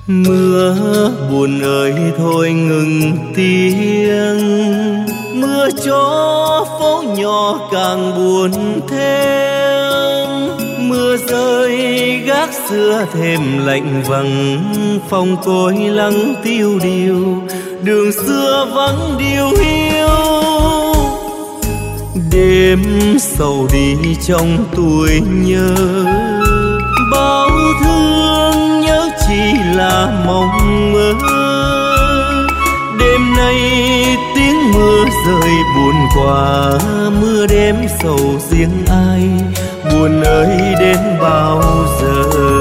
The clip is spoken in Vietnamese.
Mưa buồn ơi thôi ngừng tiếng, mưa cho phố nhỏ càng buồn thêm. Mưa rơi gác xưa thêm lạnh vắng, phòng cối lắng tiêu điều, đường xưa vắng điều hiu. Đêm sầu đi trong tuổi nhớ, bao thương nhớ chỉ là mộng mơ. Đêm nay tiếng mưa rơi buồn quá, mưa đêm sầu riêng ai, buồn ơi đến bao giờ.